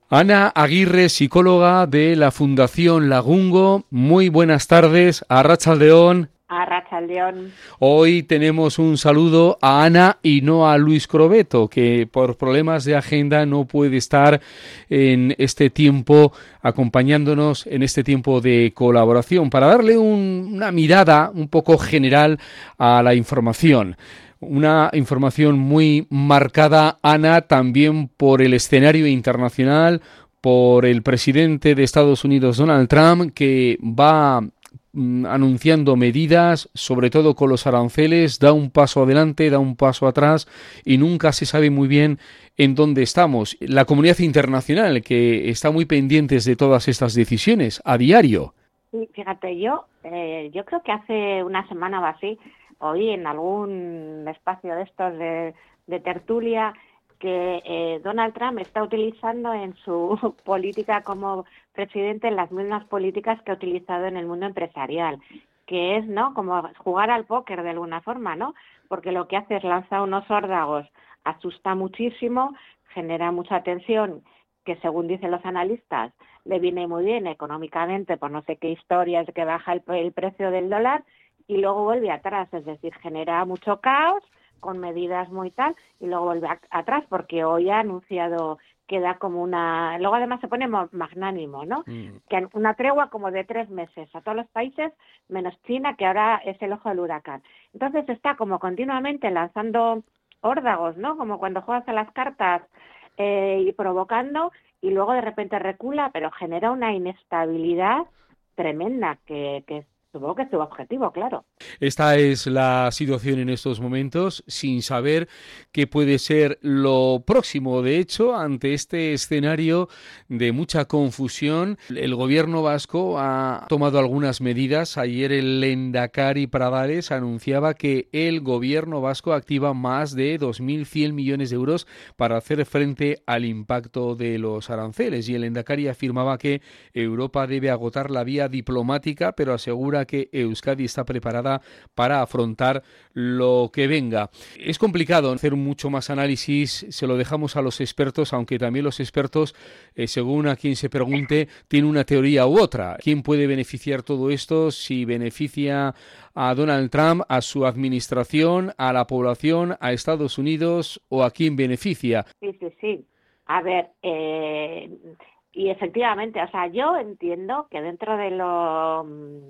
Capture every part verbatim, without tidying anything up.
Ana Aguirre, psicóloga de la Fundación Lagungo. Muy buenas tardes, arratsaldeon. Arratsaldeon. Hoy tenemos un saludo a Ana y no a Luis Crobeto, que por problemas de agenda no puede estar en este tiempo acompañándonos en este tiempo de colaboración, para darle un, una mirada un poco general a la información. Una información muy marcada, Ana, también por el escenario internacional, por el presidente de Estados Unidos, Donald Trump, que va mm, anunciando medidas, sobre todo con los aranceles, da un paso adelante, da un paso atrás y nunca se sabe muy bien en dónde estamos. La comunidad internacional, que está muy pendientes de todas estas decisiones a diario. Sí, fíjate, yo, eh, yo creo que hace una semana o así, oí en algún espacio de estos de, de tertulia que eh, Donald Trump está utilizando en su política como presidente las mismas políticas que ha utilizado en el mundo empresarial, que es, ¿no?, como jugar al póker de alguna forma, ¿no? Porque lo que hace es lanzar unos órdagos, asusta muchísimo, genera mucha tensión, que según dicen los analistas le viene muy bien económicamente por no sé qué historias, que baja el, el precio del dólar, y luego vuelve atrás, es decir, genera mucho caos con medidas muy tal, y luego vuelve a, atrás porque hoy ha anunciado que da como una... Luego además se pone magnánimo, ¿no? Mm. Que una tregua como de tres meses a todos los países, menos China, que ahora es el ojo del huracán. Entonces está como continuamente lanzando órdagos, ¿no? Como cuando juegas a las cartas eh, y provocando, y luego de repente recula, pero genera una inestabilidad tremenda que, que supongo que es su objetivo, claro. Esta es la situación en estos momentos, sin saber qué puede ser lo próximo. De hecho, ante este escenario de mucha confusión, el gobierno vasco ha tomado algunas medidas. Ayer el Lehendakari Pradares anunciaba que el gobierno vasco activa más de dos mil cien millones de euros para hacer frente al impacto de los aranceles. Y el Lehendakari afirmaba que Europa debe agotar la vía diplomática, pero asegura que Euskadi está preparada para afrontar lo que venga. Es complicado hacer mucho más análisis, se lo dejamos a los expertos, aunque también los expertos, eh, según a quien se pregunte, tienen una teoría u otra. ¿Quién puede beneficiar todo esto? Si beneficia a Donald Trump, a su administración, a la población, a Estados Unidos, o a quién beneficia. Sí, sí, sí. A ver, eh, y efectivamente, o sea, yo entiendo que dentro de lo...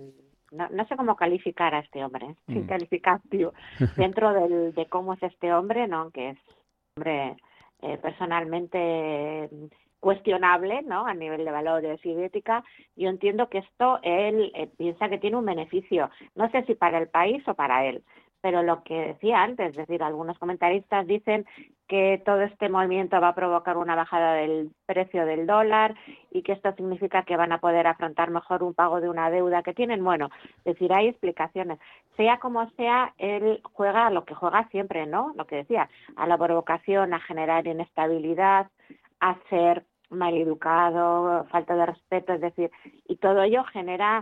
No, no sé cómo calificar a este hombre, mm. sin calificativo, dentro del, de cómo es este hombre, ¿no?, que es hombre eh, personalmente cuestionable, ¿no?, a nivel de valores y de ética. Yo entiendo que esto él eh, piensa que tiene un beneficio, no sé si para el país o para él, pero lo que decía antes, es decir, algunos comentaristas dicen que todo este movimiento va a provocar una bajada del precio del dólar y que esto significa que van a poder afrontar mejor un pago de una deuda que tienen. Bueno, es decir, hay explicaciones. Sea como sea, él juega a lo que juega siempre, ¿no? Lo que decía, a la provocación, a generar inestabilidad, a ser maleducado, falta de respeto, es decir, y todo ello genera...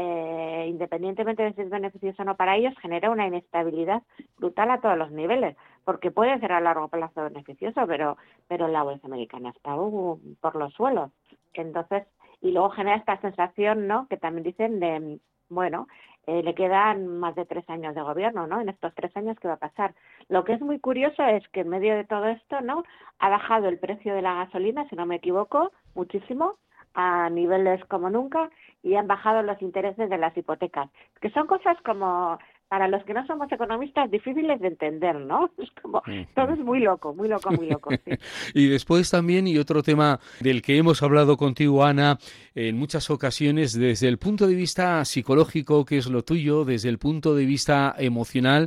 Eh, independientemente de si es beneficioso o no para ellos, genera una inestabilidad brutal a todos los niveles, porque puede ser a largo plazo beneficioso, pero pero la bolsa americana está uh, por los suelos. Entonces, y luego genera esta sensación, ¿no?, que también dicen de, bueno, eh, le quedan más de tres años de gobierno, ¿no? En estos tres años, ¿qué va a pasar? Lo que es muy curioso es que en medio de todo esto, ¿no?, ha bajado el precio de la gasolina, si no me equivoco, muchísimo, a niveles como nunca, y han bajado los intereses de las hipotecas, que son cosas como, para los que no somos economistas, difíciles de entender, ¿no? Es como, todo es muy loco, muy loco, muy loco. Sí. Y después también, y otro tema del que hemos hablado contigo, Ana, en muchas ocasiones, desde el punto de vista psicológico, que es lo tuyo, desde el punto de vista emocional,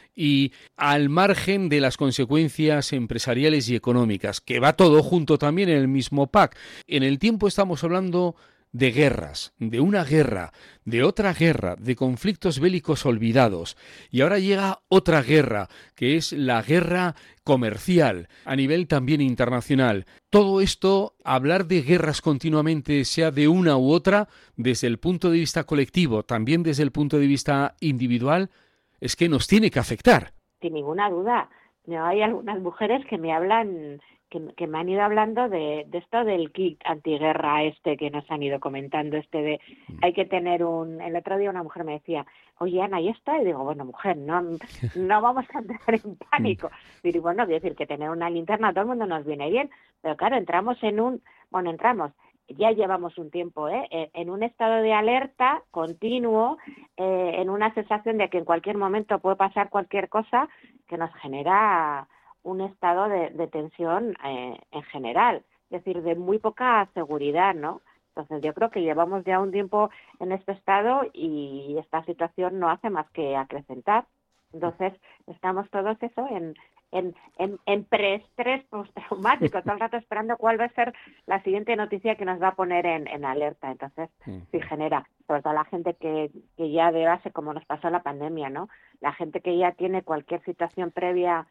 y al margen de las consecuencias empresariales y económicas, que va todo junto también en el mismo pack. En el tiempo estamos hablando de guerras, de una guerra, de otra guerra, de conflictos bélicos olvidados. Y ahora llega otra guerra, que es la guerra comercial, a nivel también internacional. Todo esto, hablar de guerras continuamente, sea de una u otra, desde el punto de vista colectivo, también desde el punto de vista individual, es que nos tiene que afectar. Sin ninguna duda. No, hay algunas mujeres que me hablan que, que me han ido hablando de, de esto del kit antiguerra este que nos han ido comentando, este de hay que tener un... El otro día una mujer me decía, oye, Ana, ¿y esto? Y digo, bueno, mujer, no, no vamos a entrar en pánico. Y digo, bueno, quiero decir que tener una linterna a todo el mundo nos viene bien, pero claro, entramos en un... Bueno, entramos... Ya llevamos un tiempo ¿eh? en un estado de alerta continuo, eh, en una sensación de que en cualquier momento puede pasar cualquier cosa que nos genera un estado de, de tensión eh, en general, es decir, de muy poca seguridad, ¿no? Entonces yo creo que llevamos ya un tiempo en este estado y esta situación no hace más que acrecentar. Entonces estamos todos eso en... en, en, en preestrés postraumático, todo el rato esperando cuál va a ser la siguiente noticia que nos va a poner en, en alerta. Entonces, sí genera, sobre todo la gente que, que ya de base, como nos pasó la pandemia, ¿no? La gente que ya tiene cualquier situación previa,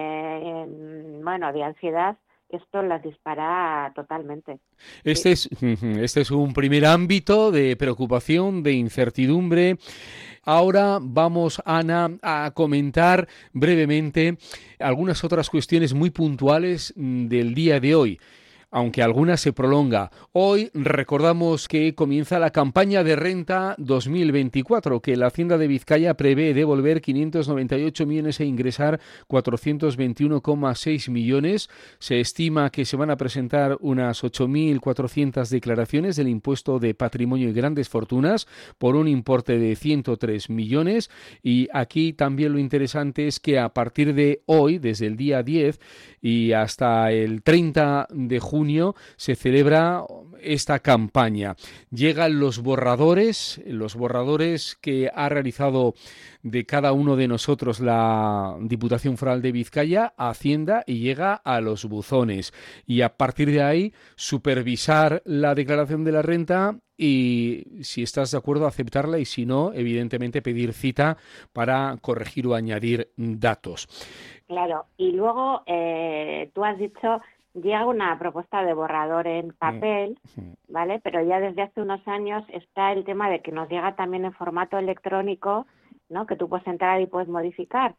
eh, bueno, de ansiedad, esto las dispara totalmente. Este es, este es un primer ámbito de preocupación, de incertidumbre. Ahora vamos, Ana, a comentar brevemente algunas otras cuestiones muy puntuales del día de hoy, aunque alguna se prolonga. Hoy recordamos que comienza la campaña de renta dos mil veinticuatro, que la Hacienda de Vizcaya prevé devolver quinientos noventa y ocho millones e ingresar cuatrocientos veintiuno coma seis millones. Se estima que se van a presentar unas ocho mil cuatrocientas declaraciones del impuesto de patrimonio y grandes fortunas por un importe de ciento tres millones. Y aquí también lo interesante es que a partir de hoy, desde el día diez y hasta el treinta de junio, se celebra esta campaña. Llegan los borradores, los borradores que ha realizado de cada uno de nosotros la Diputación Foral de Vizcaya a Hacienda y llega a los buzones. Y a partir de ahí, supervisar la declaración de la renta y, si estás de acuerdo, aceptarla y, si no, evidentemente pedir cita para corregir o añadir datos. Claro, y luego eh, tú has dicho... Llega una propuesta de borrador en papel, ¿vale? Pero ya desde hace unos años está el tema de que nos llega también en formato electrónico, ¿no? Que tú puedes entrar y puedes modificar.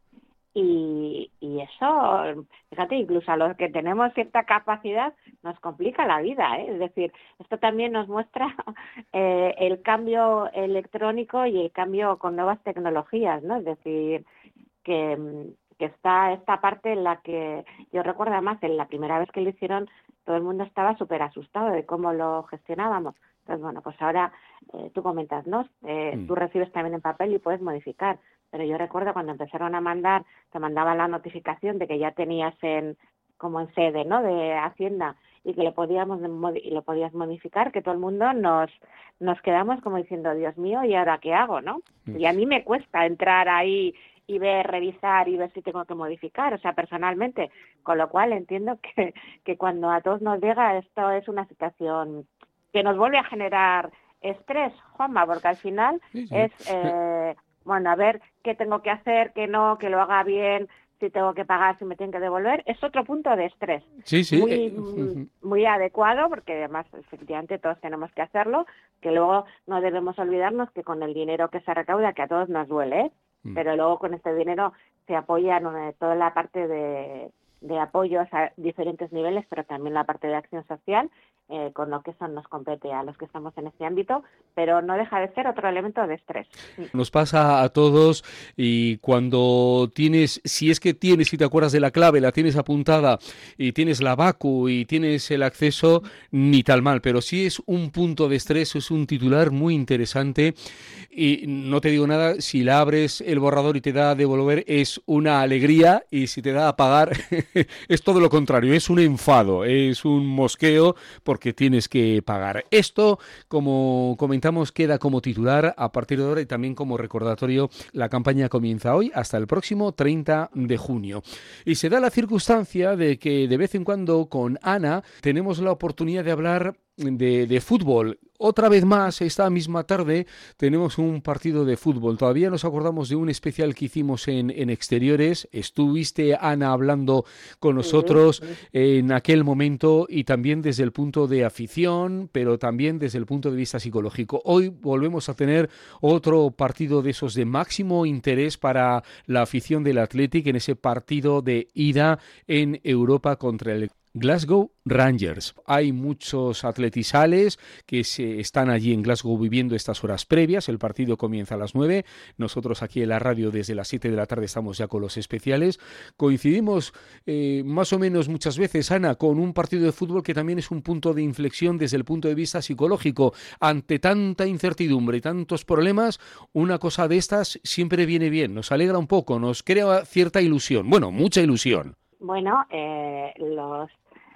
Y, y eso, fíjate, incluso a los que tenemos cierta capacidad nos complica la vida, ¿eh? Es decir, esto también nos muestra eh, el cambio electrónico y el cambio con nuevas tecnologías, ¿no? Es decir, que... que está esta parte en la que yo recuerdo además en la primera vez que lo hicieron todo el mundo estaba súper asustado de cómo lo gestionábamos. Entonces, bueno, pues ahora eh, tú comentas, ¿no? Eh, mm. Tú recibes también en papel y puedes modificar, pero yo recuerdo cuando empezaron a mandar, te mandaban la notificación de que ya tenías en como en sede, ¿no? De Hacienda y que lo podíamos y lo podías modificar, que todo el mundo nos nos quedamos como diciendo, Dios mío, ¿y ahora qué hago, no? Mm. Y a mí me cuesta entrar ahí y ver, revisar y ver si tengo que modificar, o sea, personalmente, con lo cual entiendo que, que cuando a todos nos llega esto es una situación que nos vuelve a generar estrés, Juanma, porque al final sí, sí. es, eh, bueno, a ver qué tengo que hacer, qué no, que lo haga bien, si tengo que pagar, si me tienen que devolver, es otro punto de estrés. Sí, sí. Muy, muy, muy adecuado, porque además, efectivamente, todos tenemos que hacerlo, que luego no debemos olvidarnos que con el dinero que se recauda, que a todos nos duele, ¿eh? Pero luego con este dinero se apoya eh, toda la parte de, de apoyos a diferentes niveles, pero también la parte de acción social, eh, con lo que eso nos compete a los que estamos en este ámbito, pero no deja de ser otro elemento de estrés. Nos pasa a todos y cuando tienes, si es que tienes, si te acuerdas de la clave, la tienes apuntada y tienes la vacu y tienes el acceso, ni tal mal, pero sí es un punto de estrés, es un titular muy interesante y no te digo nada, si la abres el borrador y te da a devolver es una alegría y si te da a pagar es todo lo contrario, es un enfado, es un mosqueo porque tienes que pagar. Esto, como comentamos, queda como titular a partir de ahora y también como recordatorio. La campaña comienza hoy hasta el próximo treinta de junio. Y se da la circunstancia de que de vez en cuando con Ana tenemos la oportunidad de hablar de, de fútbol. Otra vez más, esta misma tarde tenemos un partido de fútbol. Todavía nos acordamos de un especial que hicimos en, en exteriores. Estuviste, Ana, hablando con nosotros en aquel momento y también desde el punto de afición, pero también desde el punto de vista psicológico. Hoy volvemos a tener otro partido de esos de máximo interés para la afición del Athletic en ese partido de ida en Europa contra el Glasgow Rangers. Hay muchos atletizales que se están allí en Glasgow viviendo estas horas previas. El partido comienza a las nueve. Nosotros aquí en la radio desde las siete de la tarde estamos ya con los especiales. Coincidimos eh, más o menos muchas veces, Ana, con un partido de fútbol que también es un punto de inflexión desde el punto de vista psicológico. Ante tanta incertidumbre y tantos problemas, una cosa de estas siempre viene bien. Nos alegra un poco, nos crea cierta ilusión. Bueno, mucha ilusión. Bueno, eh, los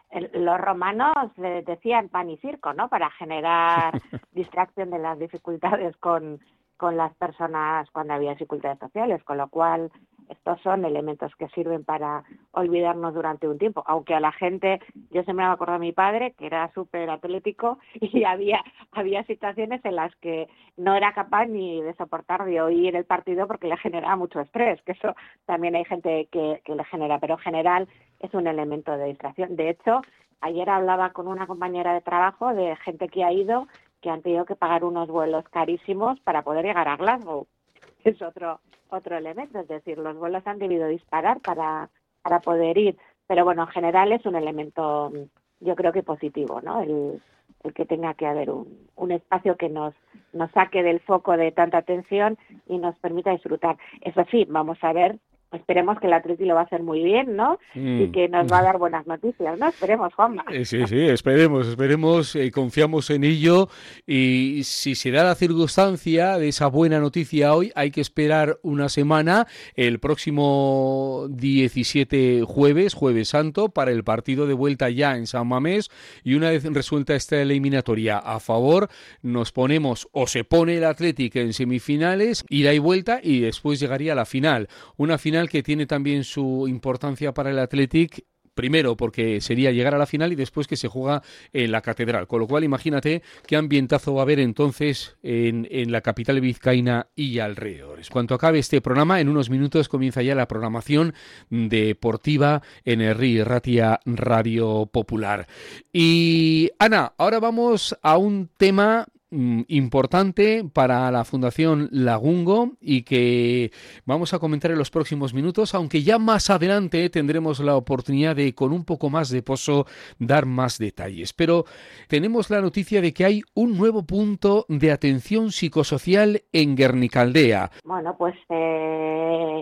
los romanos eh, decían pan y circo, ¿no? Para generar distracción de las dificultades con, con las personas cuando había dificultades sociales, con lo cual estos son elementos que sirven para olvidarnos durante un tiempo, aunque a la gente, yo siempre me acuerdo de mi padre, que era súper atlético, y había había situaciones en las que no era capaz ni de soportar de oír el partido porque le generaba mucho estrés, que eso también hay gente que, que le genera, pero en general es un elemento de distracción. De hecho, ayer hablaba con una compañera de trabajo de gente que ha ido, que han tenido que pagar unos vuelos carísimos para poder llegar a Glasgow. Es otro otro elemento, es decir, los vuelos han debido disparar para, para poder ir, pero bueno, en general es un elemento, yo creo que positivo, ¿no? El, el que tenga que haber un, un espacio que nos, nos saque del foco de tanta tensión y nos permita disfrutar. Eso sí, vamos a ver, esperemos que el Atleti lo va a hacer muy bien, ¿no? Mm. Y que nos va a dar buenas noticias, ¿no? Esperemos, Juanma. Sí, sí, esperemos, esperemos, eh, confiamos en ello, y si se da la circunstancia de esa buena noticia hoy, hay que esperar una semana, el próximo diecisiete jueves, jueves santo, para el partido de vuelta ya en San Mamés, y una vez resuelta esta eliminatoria a favor, nos ponemos, o se pone el Atlético en semifinales, ida y vuelta, y después llegaría a la final, una final que tiene también su importancia para el Athletic, primero porque sería llegar a la final y después que se juega en la Catedral, con lo cual imagínate qué ambientazo va a haber entonces en, en la capital vizcaína y alrededores. Cuando acabe este programa, en unos minutos comienza ya la programación deportiva en el R I Ratia Radio Popular. Y Ana, ahora vamos a un tema importante para la Fundación Lagungo y que vamos a comentar en los próximos minutos, aunque ya más adelante tendremos la oportunidad de, con un poco más de pozo, dar más detalles. Pero tenemos la noticia de que hay un nuevo punto de atención psicosocial en Guernicaldea. Bueno, pues eh,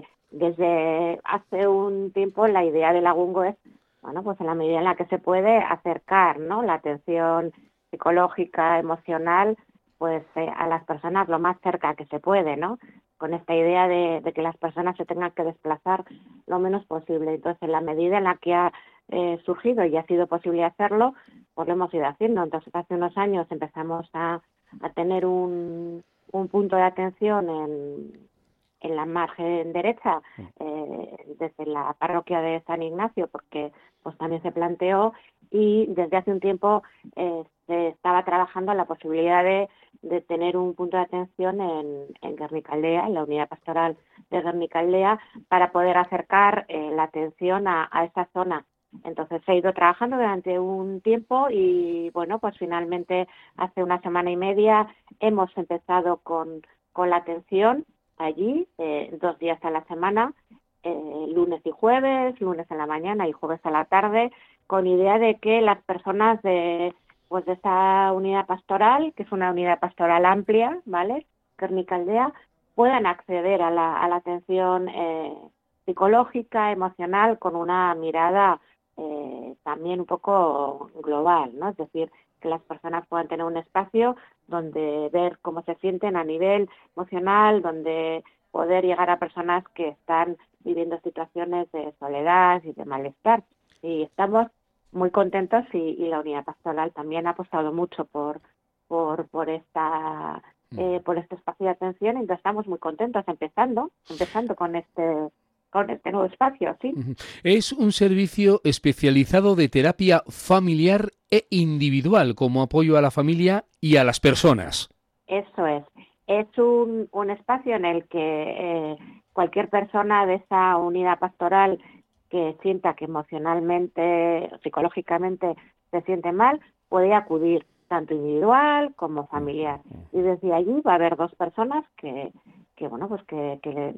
desde hace un tiempo la idea de Lagungo es, bueno, pues en la medida en la que se puede acercar, ¿no?, la atención psicológica, emocional, pues eh, a las personas lo más cerca que se puede, ¿no? Con esta idea de, de que las personas se tengan que desplazar lo menos posible. Entonces, en la medida en la que ha eh, surgido y ha sido posible hacerlo, pues lo hemos ido haciendo. Entonces, hace unos años empezamos a, a tener un, un punto de atención en, en la margen derecha, eh, desde la parroquia de San Ignacio, porque pues también se planteó, y desde hace un tiempo eh, se estaba trabajando en la posibilidad de, de tener un punto de atención en, en Guernicaldea, en la unidad pastoral de Guernicaldea, para poder acercar eh, la atención a, a esa zona. Entonces se ha ido trabajando durante un tiempo y bueno, pues finalmente hace una semana y media hemos empezado con, con la atención allí, eh, dos días a la semana, eh, lunes y jueves, lunes en la mañana y jueves a la tarde, con idea de que las personas de pues de esta unidad pastoral, que es una unidad pastoral amplia, ¿vale?, Guernicaldea, puedan acceder a la, a la atención eh, psicológica, emocional, con una mirada eh, también un poco global, ¿no? Es decir, que las personas puedan tener un espacio donde ver cómo se sienten a nivel emocional, donde poder llegar a personas que están viviendo situaciones de soledad y de malestar. Y estamos muy contentos y, y la unidad pastoral también ha apostado mucho por por por esta eh, por este espacio de atención, entonces estamos muy contentos empezando empezando con este con este nuevo espacio, sí. Es un servicio especializado de terapia familiar e individual como apoyo a la familia y a las personas. Eso es. Es un, un espacio en el que eh, cualquier persona de esa unidad pastoral que sienta que emocionalmente, psicológicamente se siente mal, puede acudir tanto individual como familiar. Y desde allí va a haber dos personas que, que bueno, pues que, que le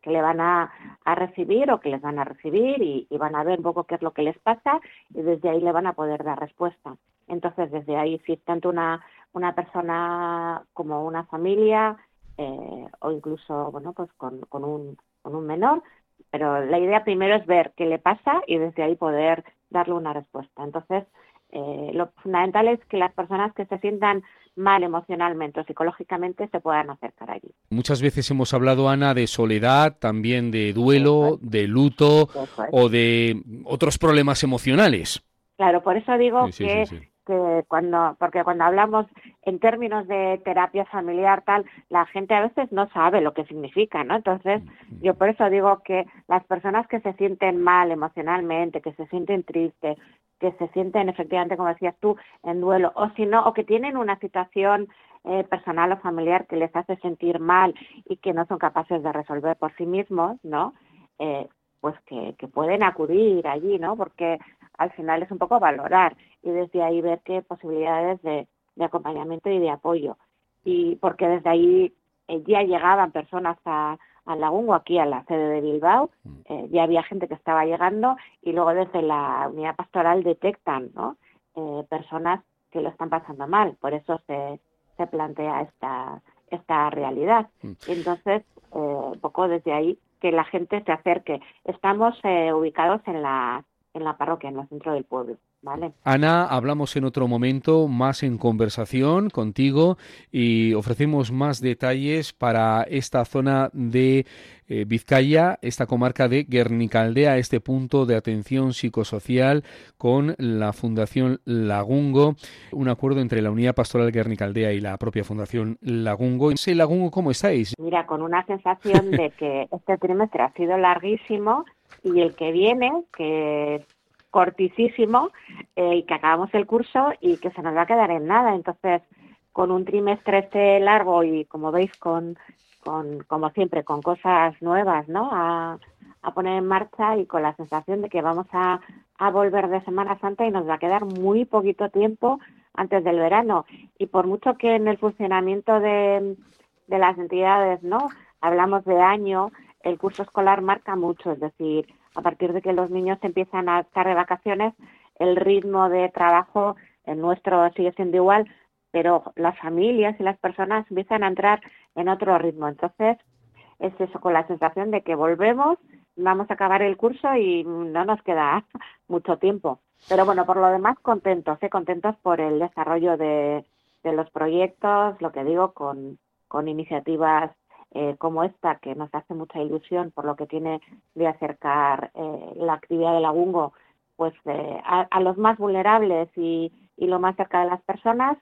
que le van a, a recibir o que les van a recibir y, y van a ver un poco qué es lo que les pasa y desde ahí le van a poder dar respuesta. Entonces, desde ahí, si es tanto una, una persona como una familia eh, o incluso, bueno, pues con, con, un, con un menor, pero la idea primero es ver qué le pasa y desde ahí poder darle una respuesta. Entonces, eh, lo fundamental es que las personas que se sientan mal emocionalmente o psicológicamente se puedan acercar allí. Muchas veces hemos hablado, Ana, de soledad, también de duelo, de luto o de otros problemas emocionales. Claro, por eso digo sí, sí, que, sí, sí. que cuando, porque cuando hablamos en términos de terapia familiar tal, la gente a veces no sabe lo que significa, ¿no? Entonces, yo por eso digo que las personas que se sienten mal emocionalmente, que se sienten tristes, que se sienten efectivamente, como decías tú, en duelo, o si no, o que tienen una situación eh, personal o familiar que les hace sentir mal y que no son capaces de resolver por sí mismos, ¿no? Eh, pues que, que pueden acudir allí, ¿no? Porque al final es un poco valorar y desde ahí ver qué posibilidades de, de acompañamiento y de apoyo. Y porque desde ahí eh, ya llegaban personas a, a Lagungo, aquí a la sede de Bilbao, eh, ya había gente que estaba llegando y luego desde la unidad pastoral detectan, ¿no? Eh, personas que lo están pasando mal, por eso se, se plantea esta, esta realidad. Entonces, eh, un poco desde ahí que la gente se acerque. Estamos eh, ubicados en la en la parroquia, en el centro del pueblo, ¿vale? Ana, hablamos en otro momento, más en conversación contigo y ofrecemos más detalles para esta zona de eh, Vizcaya, esta comarca de Gernikaldea, este punto de atención psicosocial con la Fundación Lagungo, un acuerdo entre la Unidad Pastoral Gernikaldea y la propia Fundación Lagungo. ¿En ese Lagungo cómo estáis? Mira, con una sensación de que este trimestre ha sido larguísimo y el que viene, que es cortísimo, eh, y que acabamos el curso y que se nos va a quedar en nada. Entonces, con un trimestre este largo y, como veis, con, con como siempre, con cosas nuevas, ¿no? A, a poner en marcha y con la sensación de que vamos a, a volver de Semana Santa y nos va a quedar muy poquito tiempo antes del verano. Y por mucho que en el funcionamiento de, de las entidades, ¿no? Hablamos de año, el curso escolar marca mucho, es decir, a partir de que los niños empiezan a estar de vacaciones, el ritmo de trabajo, el nuestro sigue siendo igual, pero las familias y las personas empiezan a entrar en otro ritmo. Entonces, es eso, con la sensación de que volvemos, vamos a acabar el curso y no nos queda mucho tiempo. Pero bueno, por lo demás, contentos, ¿eh? Contentos por el desarrollo de, de los proyectos, lo que digo, con, con iniciativas Eh, como esta, que nos hace mucha ilusión por lo que tiene de acercar eh, la actividad de Lagungo pues eh, a, a los más vulnerables y, y lo más cerca de las personas,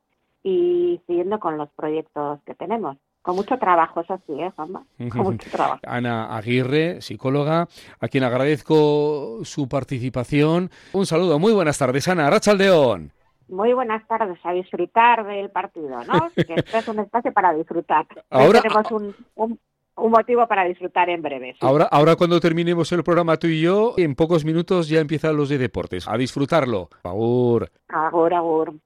y siguiendo con los proyectos que tenemos. Con mucho trabajo, eso sí, ¿eh, Juanma? Con mucho trabajo. Ana Aguirre, psicóloga, a quien agradezco su participación. Un saludo, muy buenas tardes, Ana. Arratsaldeon. Muy buenas tardes, a disfrutar del partido, ¿no? Que este es un espacio para disfrutar. Ahora Hoy tenemos un, un, un motivo para disfrutar en breve. Sí. Ahora, ahora cuando terminemos el programa tú y yo, en pocos minutos ya empiezan los de deportes. A disfrutarlo. Agur. Agur, agur.